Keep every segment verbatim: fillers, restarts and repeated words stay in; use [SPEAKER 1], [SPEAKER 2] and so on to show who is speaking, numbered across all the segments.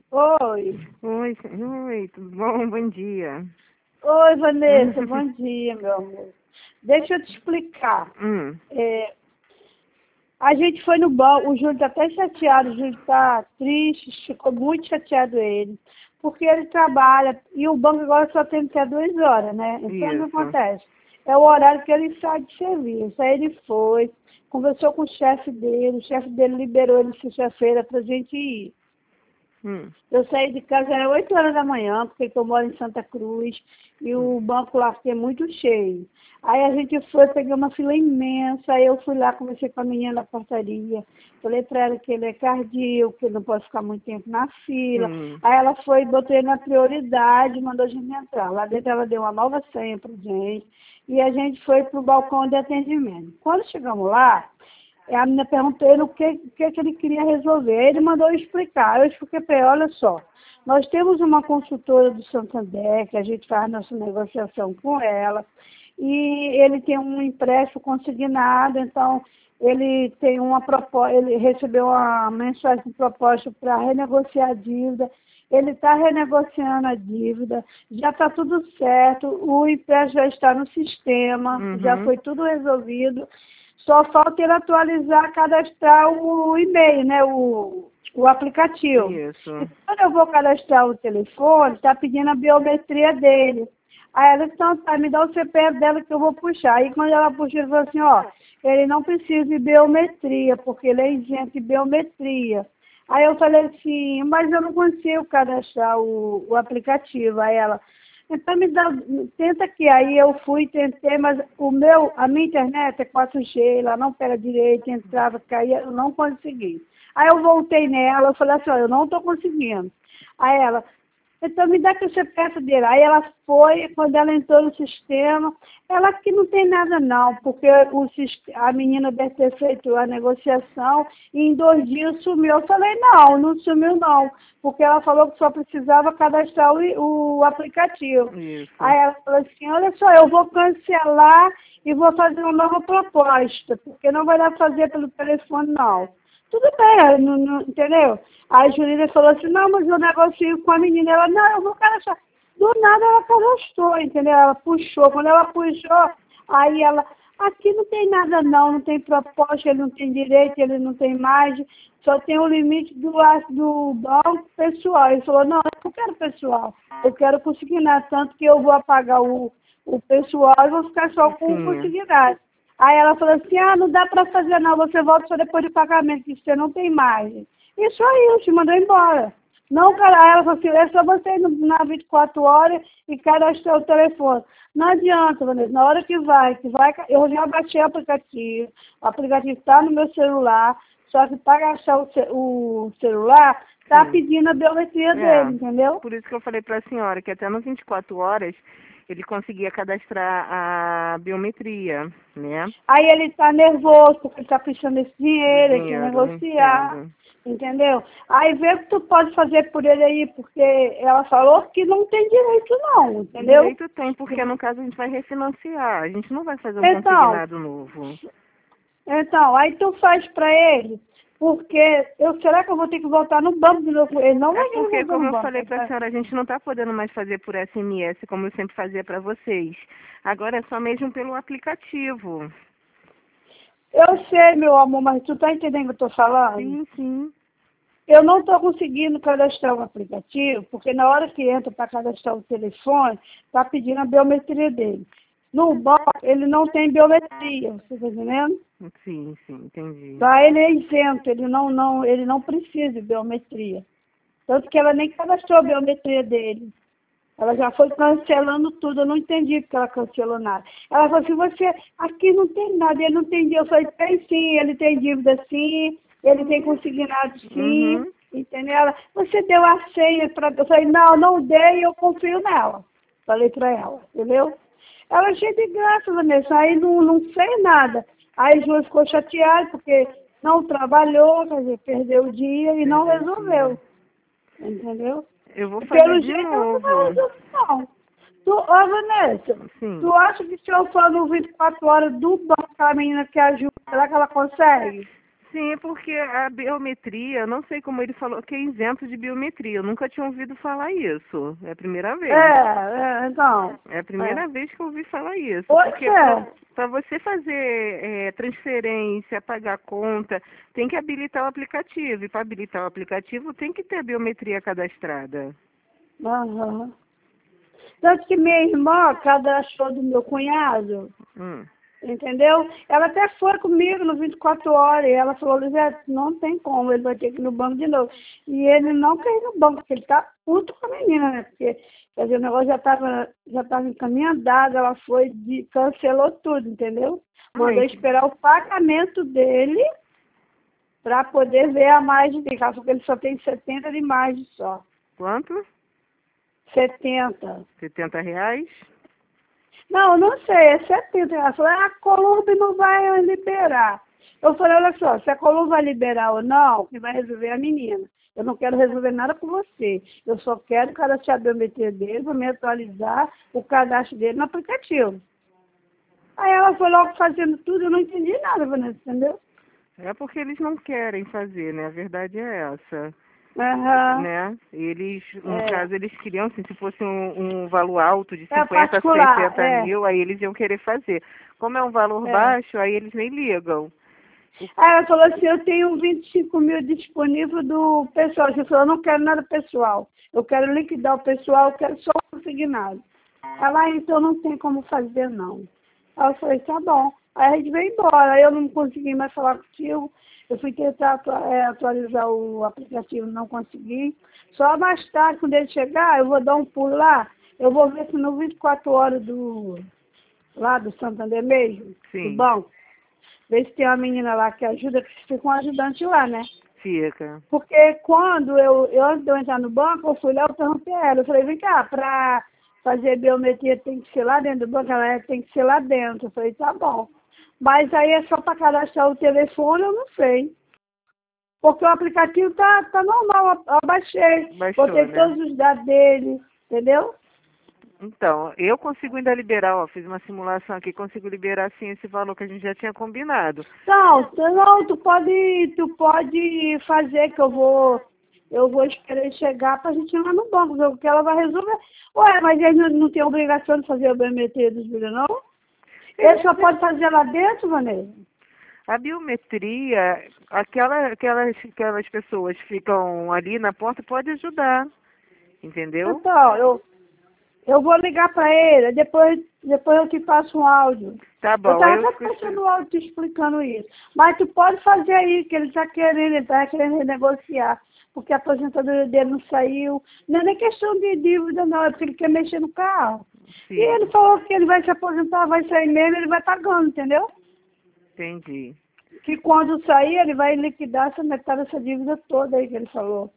[SPEAKER 1] Oi.
[SPEAKER 2] Oi, oi, tudo bom? Bom dia.
[SPEAKER 1] Oi, Vanessa, bom dia, meu amor. Deixa eu te explicar.
[SPEAKER 2] Hum,
[SPEAKER 1] É, a gente foi no banco, o Júlio está até chateado, o Júlio está triste, ficou muito chateado ele, porque ele trabalha, e o banco agora só tem que ter duas horas, né? Então, o que
[SPEAKER 2] isso.
[SPEAKER 1] acontece? É o horário que ele sai de serviço. Aí ele foi, conversou com o chefe dele, o chefe dele liberou ele sexta-feira para a gente ir.
[SPEAKER 2] Hum,
[SPEAKER 1] Eu saí de casa, era oito horas da manhã, porque eu moro em Santa Cruz, e
[SPEAKER 2] hum,
[SPEAKER 1] o banco lá é muito cheio. Aí a gente foi, peguei uma fila imensa, aí eu fui lá, conversei com a menina da portaria, falei para ela que ele é cardíaco, que não pode ficar muito tempo na fila.
[SPEAKER 2] hum,
[SPEAKER 1] Aí ela foi, botou ele na prioridade, mandou a gente entrar. Lá dentro ela deu uma nova senha pra gente, e a gente foi para o balcão de atendimento. Quando chegamos lá, a menina perguntou ele o que, o que, que ele queria resolver. Ele mandou eu explicar. Eu expliquei para ele, olha só, nós temos uma consultora do Santander, que a gente faz nossa negociação com ela, e ele tem um empréstimo consignado, então ele tem uma proposta, ele recebeu uma mensagem de proposta para renegociar a dívida, ele está renegociando a dívida, já está tudo certo, o empréstimo já está no sistema, já
[SPEAKER 2] uhum,
[SPEAKER 1] foi tudo resolvido. Só falta ele atualizar, cadastrar o e-mail, né? O, o aplicativo. E
[SPEAKER 2] isso.
[SPEAKER 1] quando eu vou cadastrar o telefone, está pedindo a biometria dele. Aí ela disse, então tá, me dá o C P F dela que eu vou puxar. Aí quando ela puxa, ele falou assim, ó, ele não precisa de biometria, porque ele é isento de biometria. Aí eu falei assim, mas eu não consigo cadastrar o, o aplicativo. Aí ela, então me dá, tenta aqui. Aí eu fui, tentei, mas o meu, a minha internet é quatro G, ela não pega direito, entrava, caía, eu não consegui. Aí eu voltei nela, eu falei assim, ó, eu não estou conseguindo. Aí ela, então me dá que o C P F dele. Aí ela foi, quando ela entrou no sistema, ela que não tem nada não, porque o, sist- a menina deve ter feito a negociação e em dois dias sumiu. Eu falei, não, não sumiu não, porque ela falou que só precisava cadastrar o, o aplicativo.
[SPEAKER 2] Isso.
[SPEAKER 1] Aí ela falou assim, olha só, eu vou cancelar e vou fazer uma nova proposta, porque não vai dar pra fazer pelo telefone não. Tudo bem, não, não, entendeu? Aí a Juliana falou assim, não, mas eu negocio com a menina. Ela, não, eu vou cadastrar. Do nada ela cadastrou, entendeu? Ela puxou. Quando ela puxou, aí ela, aqui não tem nada não, não tem proposta, ele não tem direito, ele não tem margem, só tem o limite do, do banco pessoal. Ele falou, não, eu não quero pessoal, eu quero consignar, tanto que eu vou apagar o, o pessoal e vou ficar só com o
[SPEAKER 2] Sim.
[SPEAKER 1] consignado. Aí ela falou assim, ah, não dá para fazer não, você volta só depois do pagamento, que você não tem margem. Isso aí, eu te mandou embora. Não, cara, aí ela falou assim, é só você ir no- na vinte e quatro horas e cadastrar o telefone. Não adianta, Vanessa, na hora que vai, que vai, eu já baixei o aplicativo, o aplicativo está no meu celular, só que para gastar o, ce- o celular, está
[SPEAKER 2] Sim.
[SPEAKER 1] pedindo a biometria dele,
[SPEAKER 2] É,
[SPEAKER 1] entendeu?
[SPEAKER 2] por isso que eu falei para a senhora que até nas vinte e quatro horas ele conseguia cadastrar a biometria, né?
[SPEAKER 1] Aí ele está nervoso, porque ele está precisando desse
[SPEAKER 2] Do
[SPEAKER 1] dinheiro, ele quer
[SPEAKER 2] dinheiro,
[SPEAKER 1] negociar,
[SPEAKER 2] entendo.
[SPEAKER 1] entendeu? Aí vê o que tu pode fazer por ele aí, porque ela falou que não tem direito não, entendeu?
[SPEAKER 2] Direito tem, porque no caso a gente vai refinanciar, a gente não vai fazer um
[SPEAKER 1] Então,
[SPEAKER 2] consignado novo.
[SPEAKER 1] então, aí tu faz para ele, porque eu, será que eu vou ter que voltar no banco de novo? Ele não
[SPEAKER 2] É
[SPEAKER 1] vai querer
[SPEAKER 2] porque,
[SPEAKER 1] voltar
[SPEAKER 2] como
[SPEAKER 1] no
[SPEAKER 2] eu
[SPEAKER 1] banco.
[SPEAKER 2] falei
[SPEAKER 1] Ele
[SPEAKER 2] para a
[SPEAKER 1] tá-
[SPEAKER 2] senhora, a gente não está podendo mais fazer por S M S como eu sempre fazia para vocês. Agora é só mesmo pelo aplicativo.
[SPEAKER 1] Eu sei, meu amor, mas tu tá entendendo o que eu tô falando?
[SPEAKER 2] Sim, sim.
[SPEAKER 1] Eu não estou conseguindo cadastrar o aplicativo, porque na hora que entra para cadastrar o telefone, está pedindo a biometria dele. No banco, ele não tem biometria, você está entendendo?
[SPEAKER 2] Sim, sim, entendi.
[SPEAKER 1] Lá ele é isento, ele não, não, ele não precisa de biometria. Tanto que ela nem cadastrou a biometria dele. Ela já foi cancelando tudo, eu não entendi porque ela cancelou nada. Ela falou assim, você, aqui não tem nada, ele não tem dívida. Eu falei, tem sim, ele tem dívida sim, ele tem consignado sim,
[SPEAKER 2] Uhum.
[SPEAKER 1] entendeu? Ela, você deu a senha para... Eu falei, não, não dei, eu confio nela. Falei para ela, entendeu? Ela é cheia de graça, Vanessa, aí não, não sei nada. Aí Júlio ficou chateado porque não trabalhou, quer dizer, perdeu o dia e não
[SPEAKER 2] Perdeu o dia.
[SPEAKER 1] resolveu, entendeu?
[SPEAKER 2] Eu vou fazer
[SPEAKER 1] Pelo
[SPEAKER 2] de
[SPEAKER 1] jeito ela não vai
[SPEAKER 2] novo.
[SPEAKER 1] resolver, não. Tu, ô, Vanessa,
[SPEAKER 2] Sim.
[SPEAKER 1] tu acha que se eu for no vinte e quatro horas do banco, aquela menina que ajuda, será que ela consegue?
[SPEAKER 2] Sim, porque a biometria, eu não sei como ele falou que é isento de biometria. Eu nunca tinha ouvido falar isso. É a primeira
[SPEAKER 1] É,
[SPEAKER 2] vez.
[SPEAKER 1] é, então.
[SPEAKER 2] É a
[SPEAKER 1] É.
[SPEAKER 2] primeira vez que eu ouvi falar isso.
[SPEAKER 1] Pois
[SPEAKER 2] Porque
[SPEAKER 1] é.
[SPEAKER 2] para você fazer é, transferência, pagar conta, tem que habilitar o aplicativo. E para habilitar o aplicativo tem que ter a biometria cadastrada.
[SPEAKER 1] Aham. Tanto que minha irmã cadastrou do meu cunhado,
[SPEAKER 2] Hum.
[SPEAKER 1] entendeu? Ela até foi comigo no vinte e quatro horas e ela falou, Lisete, não tem como, ele vai ter que ir no banco de novo. E ele não quer ir no banco, porque ele tá puto com a menina, né? Porque, quer dizer, o negócio já estava já tava encaminhado, ela foi, de, cancelou tudo, entendeu? Mandou
[SPEAKER 2] Ai,
[SPEAKER 1] esperar o pagamento dele para poder ver a margem dele. Ela falou que ele só tem setenta de margem só.
[SPEAKER 2] quanto?
[SPEAKER 1] setenta.
[SPEAKER 2] setenta reais?
[SPEAKER 1] Não, não sei, é setenta. Ela falou, a Columba não vai liberar. Eu falei, olha só, se a Columba vai liberar ou não, quem vai resolver é a menina. Eu não quero resolver nada com você. Eu só quero cadastrar a biometria dele, para me atualizar o cadastro dele no aplicativo. Aí ela foi logo fazendo tudo, eu não entendi nada, Vanessa, entendeu?
[SPEAKER 2] É porque eles não querem fazer, né? A verdade é essa.
[SPEAKER 1] Aham,
[SPEAKER 2] Né? Eles, no
[SPEAKER 1] é.
[SPEAKER 2] caso, eles queriam, assim, se fosse um, um valor alto de
[SPEAKER 1] É
[SPEAKER 2] cinquenta,
[SPEAKER 1] particular,
[SPEAKER 2] sessenta
[SPEAKER 1] é,
[SPEAKER 2] mil, aí eles iam querer fazer. Como é um valor
[SPEAKER 1] é.
[SPEAKER 2] baixo, aí eles nem ligam.
[SPEAKER 1] Aí ela falou assim, eu tenho vinte e cinco mil disponível do pessoal. Você falou, eu não quero nada pessoal. Eu quero liquidar o pessoal, eu quero só o consignado. Ela, ah, então não tem como fazer, não. Aí eu falei, tá bom. Aí a gente veio embora. Aí eu não consegui mais falar contigo. Eu fui tentar atu- é, atualizar o aplicativo, não consegui. Só mais tarde, quando ele chegar, eu vou dar um pulo lá. Eu vou ver se no vinte e quatro horas do, lá do Santander mesmo, do
[SPEAKER 2] Sim,
[SPEAKER 1] banco, ver se tem uma menina lá que ajuda, que fica um ajudante lá, né?
[SPEAKER 2] fica.
[SPEAKER 1] Porque quando eu, eu, antes de eu entrar no banco, eu fui lá, eu perguntei a ela, eu falei, vem cá, para fazer biometria tem que ser lá dentro do banco? Ela é, tem que ser lá dentro. Eu falei, tá bom. Mas aí é só para cadastrar o telefone, eu não sei. Porque o aplicativo tá, tá normal, eu eu baixei,
[SPEAKER 2] Baixou,
[SPEAKER 1] botei
[SPEAKER 2] né?
[SPEAKER 1] todos os dados dele, entendeu?
[SPEAKER 2] Então, eu consigo ainda liberar, ó, fiz uma simulação aqui, consigo liberar, sim, esse valor que a gente já tinha combinado.
[SPEAKER 1] Não, tu- não, tu pode, tu pode fazer que eu vou, eu vou esperar chegar pra gente ir lá no banco, ver o que ela vai resolver. Ué, mas ele não, não tem obrigação de fazer o biometria dos filhos, não? Ele só pode fazer lá dentro, Vanessa?
[SPEAKER 2] A biometria, aquela, aquelas, aquelas pessoas que ficam ali na porta pode ajudar, entendeu?
[SPEAKER 1] Então, eu, eu vou ligar pra ele, depois, depois eu te passo um áudio.
[SPEAKER 2] Tá
[SPEAKER 1] Eu
[SPEAKER 2] bom, aí
[SPEAKER 1] estava
[SPEAKER 2] eu
[SPEAKER 1] até
[SPEAKER 2] esqueci.
[SPEAKER 1] passando o áudio te explicando isso. Mas tu pode fazer aí, que ele está querendo, ele está querendo renegociar. Porque a aposentadoria dele não saiu. Não é nem questão de dívida, não, é porque ele quer mexer no carro. E
[SPEAKER 2] Sim,
[SPEAKER 1] ele falou que ele vai se aposentar, vai sair mesmo, ele vai pagando, entendeu?
[SPEAKER 2] entendi.
[SPEAKER 1] Que quando sair, ele vai liquidar essa metade dessa dívida toda aí que ele falou.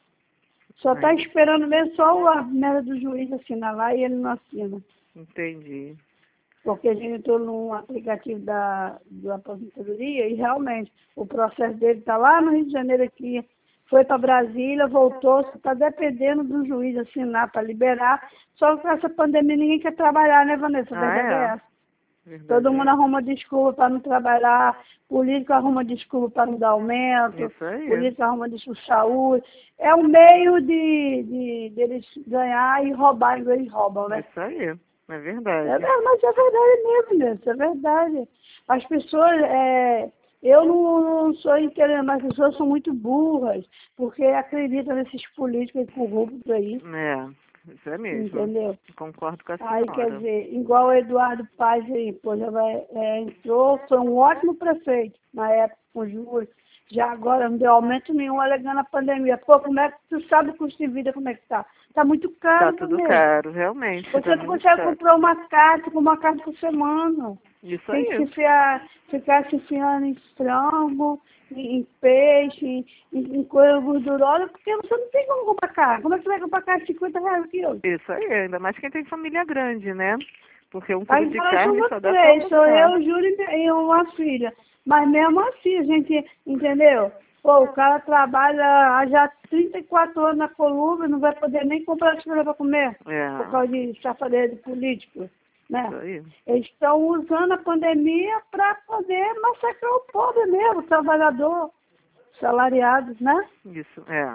[SPEAKER 1] Só está
[SPEAKER 2] Ai,
[SPEAKER 1] esperando mesmo só a merda do juiz assinar lá e ele não assina.
[SPEAKER 2] entendi.
[SPEAKER 1] Porque a gente entrou num aplicativo da, da aposentadoria e realmente o processo dele está lá no Rio de Janeiro aqui, foi para Brasília, voltou, está dependendo do juiz assinar para liberar. Só que com essa pandemia ninguém quer trabalhar, né, Vanessa? A
[SPEAKER 2] Ah,
[SPEAKER 1] verdade é
[SPEAKER 2] é?
[SPEAKER 1] essa. Todo
[SPEAKER 2] Verdade
[SPEAKER 1] mundo
[SPEAKER 2] é.
[SPEAKER 1] arruma desculpa para não trabalhar, político arruma desculpa para não dar aumento,
[SPEAKER 2] Isso aí.
[SPEAKER 1] político arruma desculpa de saúde. É um meio de, de, deles ganhar e roubar, igual eles roubam, né?
[SPEAKER 2] Isso aí. É
[SPEAKER 1] É
[SPEAKER 2] verdade.
[SPEAKER 1] verdade, mas é verdade mesmo, né? Isso é verdade. As pessoas, é, eu não, não sou inteligente, mas as pessoas são muito burras, porque acreditam nesses políticos corruptos aí,
[SPEAKER 2] É, isso é mesmo.
[SPEAKER 1] entendeu?
[SPEAKER 2] Concordo com a
[SPEAKER 1] Aí, quer
[SPEAKER 2] senhora.
[SPEAKER 1] dizer, igual o Eduardo Paz aí, pô, já vai, é, entrou, foi um ótimo prefeito na época, com o Júlio. Já agora não deu aumento nenhum alegando a pandemia. Pô, como é que tu sabe o custo de vida como é que tá? Tá muito
[SPEAKER 2] Tá
[SPEAKER 1] caro
[SPEAKER 2] tudo
[SPEAKER 1] também.
[SPEAKER 2] caro, realmente.
[SPEAKER 1] Você
[SPEAKER 2] Tá
[SPEAKER 1] não
[SPEAKER 2] muito
[SPEAKER 1] consegue
[SPEAKER 2] caro.
[SPEAKER 1] comprar uma carta com uma carta por semana.
[SPEAKER 2] Isso
[SPEAKER 1] Tem que se
[SPEAKER 2] aí.
[SPEAKER 1] enfiar, ficar se enfiando em frango, em, em peixe, em, em coisa gordurosa, porque você não tem como comprar carne. Como é que você vai comprar carne de cinquenta reais o quilo?
[SPEAKER 2] Isso aí. Ainda mais quem tem família grande, né? Porque um quilo
[SPEAKER 1] Aí
[SPEAKER 2] de
[SPEAKER 1] nós
[SPEAKER 2] carne
[SPEAKER 1] somos
[SPEAKER 2] só dá pra
[SPEAKER 1] três, sou
[SPEAKER 2] almoçar.
[SPEAKER 1] eu, Júlio e uma filha. Mas mesmo assim, a gente, entendeu? Pô, o cara trabalha há já trinta e quatro anos na Colômbia, não vai poder nem comprar as coisas para comer, por
[SPEAKER 2] É.
[SPEAKER 1] causa de safadeza de político. né?
[SPEAKER 2] Isso aí.
[SPEAKER 1] Eles estão usando a pandemia para poder massacrar o pobre mesmo, o trabalhador, salariados, né?
[SPEAKER 2] Isso, é.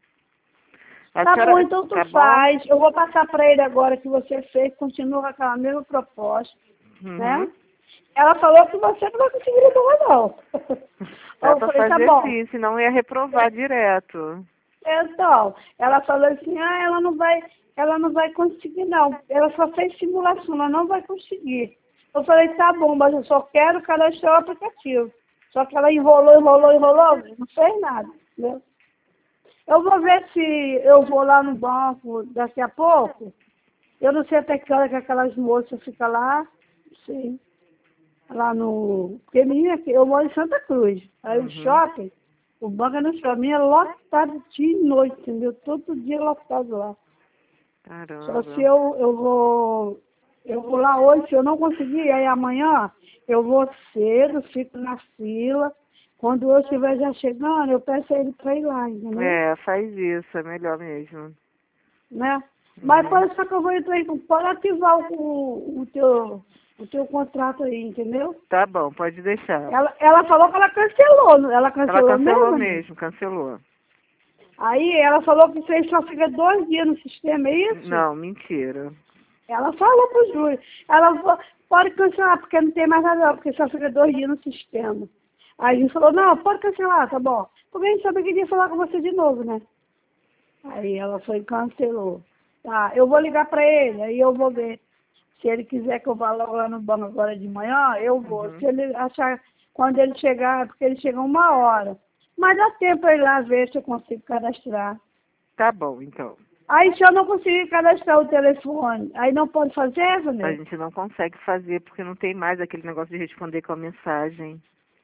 [SPEAKER 2] A
[SPEAKER 1] Tá
[SPEAKER 2] senhora-
[SPEAKER 1] bom, então tu
[SPEAKER 2] tá bom?
[SPEAKER 1] faz. Eu vou passar para ele agora que você fez, continua com aquela mesma proposta,
[SPEAKER 2] Uhum.
[SPEAKER 1] né? Ela falou que você não vai conseguir levar, não.
[SPEAKER 2] Dá
[SPEAKER 1] Eu
[SPEAKER 2] pra
[SPEAKER 1] falei, tá
[SPEAKER 2] fazer
[SPEAKER 1] bom.
[SPEAKER 2] sim, senão ia reprovar direto.
[SPEAKER 1] Então, ela falou assim, ah, ela não vai, ela não vai conseguir, não. Ela só fez simulação, ela não vai conseguir. Eu falei, tá bom, mas eu só quero cadastrar o aplicativo. Só que ela enrolou, enrolou, enrolou, não fez nada, entendeu? Eu vou ver se eu vou lá no banco daqui a pouco. Eu não sei até que hora que aquelas moças ficam lá. Sim. Lá no... Porque minha, eu moro em Santa Cruz. Aí
[SPEAKER 2] Uhum.
[SPEAKER 1] o shopping, o banco é no shopping, é lotado dia e noite, entendeu? Todo dia lotado lá.
[SPEAKER 2] Caramba.
[SPEAKER 1] Só se eu, eu vou... Eu vou lá hoje, se eu não conseguir, aí amanhã eu vou cedo, fico na fila. Quando eu estiver já chegando, eu peço a ele para ir lá, entendeu?
[SPEAKER 2] É, faz isso, é melhor mesmo.
[SPEAKER 1] Né? Mas
[SPEAKER 2] Uhum.
[SPEAKER 1] pode só que eu vou entrar aí, pode ativar o, o, teu, o teu contrato aí, entendeu?
[SPEAKER 2] Tá bom, pode deixar.
[SPEAKER 1] Ela, ela falou que ela cancelou, não- ela cancelou,
[SPEAKER 2] Ela cancelou
[SPEAKER 1] mesmo? né?
[SPEAKER 2] mesmo, cancelou.
[SPEAKER 1] Aí ela falou que você só fica dois dias no sistema, é isso?
[SPEAKER 2] Não, mentira.
[SPEAKER 1] Ela falou pro Júlio. Ela falou, pode cancelar, porque não tem mais nada, não, porque só fica dois dias no sistema. Aí a gente falou, não, pode cancelar, tá bom. Porque a gente sabia que ia falar com você de novo, né? Aí ela foi e cancelou. Tá, eu vou ligar para ele, aí eu vou ver. Se ele quiser que eu vá logo lá no banco agora de manhã, eu vou.
[SPEAKER 2] Uhum.
[SPEAKER 1] Se ele achar, quando ele chegar, porque ele chega uma hora. Mas dá tempo para ir lá ver se eu consigo cadastrar.
[SPEAKER 2] Tá bom, então.
[SPEAKER 1] Aí se eu não conseguir cadastrar o telefone, aí não pode fazer,
[SPEAKER 2] A
[SPEAKER 1] Vanessa?
[SPEAKER 2] gente não consegue fazer porque não tem mais aquele negócio de responder com a mensagem.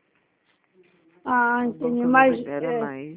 [SPEAKER 1] Ah,
[SPEAKER 2] O
[SPEAKER 1] entendi.
[SPEAKER 2] banco não
[SPEAKER 1] Mas,
[SPEAKER 2] libera
[SPEAKER 1] é,
[SPEAKER 2] mais.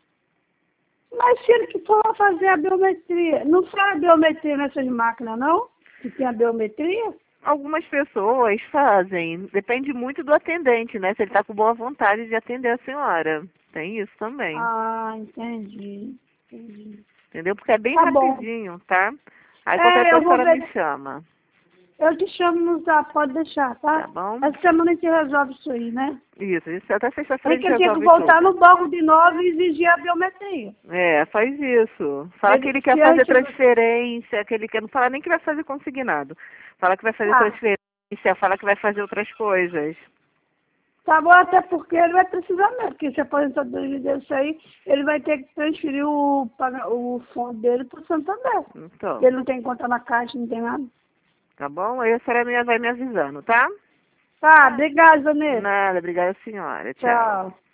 [SPEAKER 1] mas se ele que for lá fazer a biometria, não faz a biometria nessas máquinas, não? Que tem a biometria?
[SPEAKER 2] Algumas pessoas fazem, depende muito do atendente, né? Se ele tá com boa vontade de atender a senhora. Tem isso também.
[SPEAKER 1] Ah, entendi. entendi.
[SPEAKER 2] Entendeu? Porque é bem
[SPEAKER 1] Tá bom.
[SPEAKER 2] rapidinho, tá? Aí
[SPEAKER 1] É,
[SPEAKER 2] qualquer
[SPEAKER 1] eu
[SPEAKER 2] coisa a
[SPEAKER 1] vou
[SPEAKER 2] senhora
[SPEAKER 1] ver.
[SPEAKER 2] me chama.
[SPEAKER 1] Eu te chamo no zap, pode deixar, tá?
[SPEAKER 2] Tá bom?
[SPEAKER 1] Essa semana a gente resolve isso aí, né?
[SPEAKER 2] Isso, isso até sexta-feira
[SPEAKER 1] Aí
[SPEAKER 2] a
[SPEAKER 1] que
[SPEAKER 2] gente
[SPEAKER 1] eu tinha que
[SPEAKER 2] resolve
[SPEAKER 1] voltar
[SPEAKER 2] tudo.
[SPEAKER 1] no banco de novo e exigir a biometria.
[SPEAKER 2] É, faz isso. Fala
[SPEAKER 1] Ele-
[SPEAKER 2] que ele quer
[SPEAKER 1] se a
[SPEAKER 2] fazer
[SPEAKER 1] gente-
[SPEAKER 2] transferência, que ele quer. Não fala nem que vai fazer consignado. Fala que vai fazer
[SPEAKER 1] Ah.
[SPEAKER 2] transferência, fala que vai fazer outras coisas.
[SPEAKER 1] Tá bom, até porque ele vai precisar mesmo, porque se a aposentadoria dele sair, ele vai ter que transferir o, paga- o fundo dele para o Santander.
[SPEAKER 2] Então,
[SPEAKER 1] Ele não tem conta na caixa, não tem nada.
[SPEAKER 2] tá bom? Aí a senhora me- vai me avisando, tá?
[SPEAKER 1] Tá, obrigada, Vanessa.
[SPEAKER 2] Nada, obrigada senhora. Tchau.
[SPEAKER 1] Tchau.